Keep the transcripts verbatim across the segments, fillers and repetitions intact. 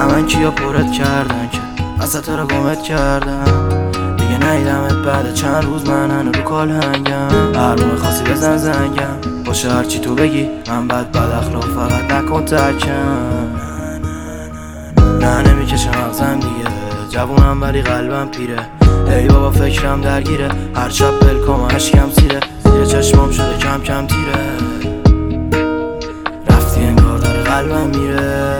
همه کیا پرت کردن که اصلا تو رو گمت کردم. دیگه نیدمت بعد چند روز من هنو رو کال هنگم. هر موقع خاصی بزن زنگم باشه هرچی تو بگی من بد بد اخلاق فقط نکن ترکم. نه نمیکشه مغزم دیگه جوونم ولی قلبم پیره. ای بابا فکرم درگیره هر شب بلکم عشقم سیره. زیر چشمام شده کم کم تیره رفتی انگار داره قلبم میره.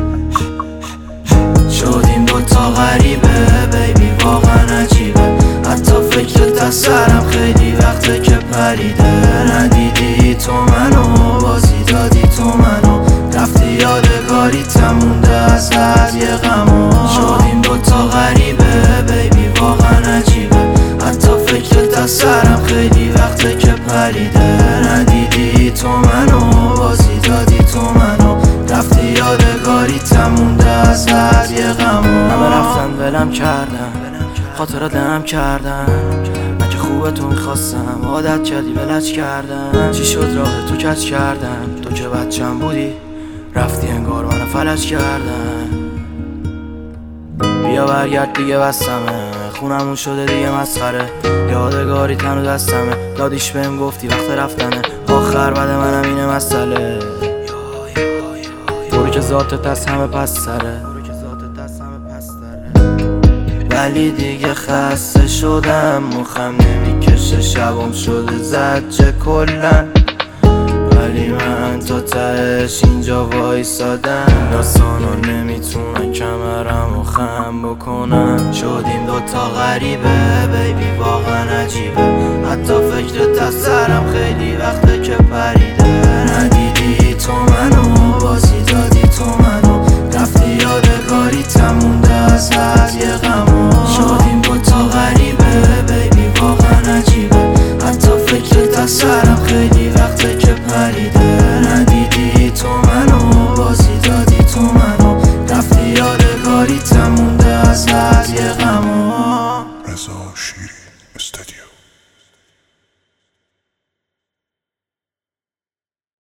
شدیم دوتا غریبه بیبی واقعا عجیبه. حتی فکرت از سرم خیلی وقته که پریده. ندیدی تو منو بازی دادی تو منو رفتی یادگاری تمونده از بعد یه غمو. شدیم دوتا غریبه بیبی واقعا عجیبه. حتی فکرت از سرم خیلی وقته که پریده. ندیدی تو منو بازی دادی تو منو رفتی یادگاری تمونده از بعد یه غمو. همه رفتن ولم کردن خاطرات نم کردن. من که خوبه تو میخواستم عادت کردی ولج کردن. چی شد راه تو کج کردن تو که بچم بودی رفتی انگار منو فلج کردن. بیا برگرد دیگه بستمه خونمون شده دیگه مسخره. یادگاری تنو دستمه دادیش بهم گفتی وقت رفتنه. آخر بعد منم اینه مسئله طوری که ذاتت از همه پس سره. ولی دیگه خسته شدم مخم نمیکشه شبم شده زجه کلن. ولی من تا تهش اینجا وایسادم داستانو نمیتونن کمرمو خم بکنن. شدیم دوتا غریبه بیبی واقعا عجیبه. حتی فکرت از سرم خیلی وقته که پری